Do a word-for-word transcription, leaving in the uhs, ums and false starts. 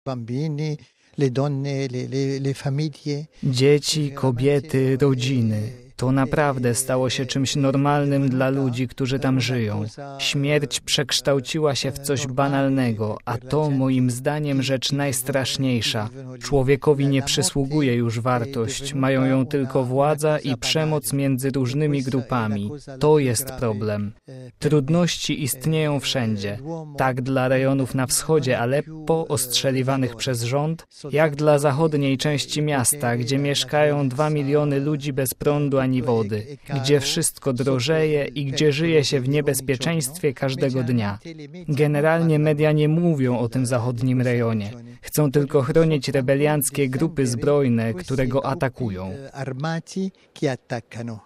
Dzieci, kobiety, rodziny. To naprawdę stało się czymś normalnym dla ludzi, którzy tam żyją. Śmierć przekształciła się w coś banalnego, a to moim zdaniem rzecz najstraszniejsza. Człowiekowi nie przysługuje już wartość, mają ją tylko władza i przemoc między różnymi grupami. To jest problem. Trudności istnieją wszędzie, tak dla rejonów na wschodzie Aleppo ostrzeliwanych przez rząd, jak dla zachodniej części miasta, gdzie mieszkają dwa miliony ludzi bez prądu ani wody, gdzie wszystko drożeje i gdzie żyje się w niebezpieczeństwie każdego dnia. Generalnie media nie mówią o tym zachodnim rejonie. Chcą tylko chronić rebelianckie grupy zbrojne, które go atakują.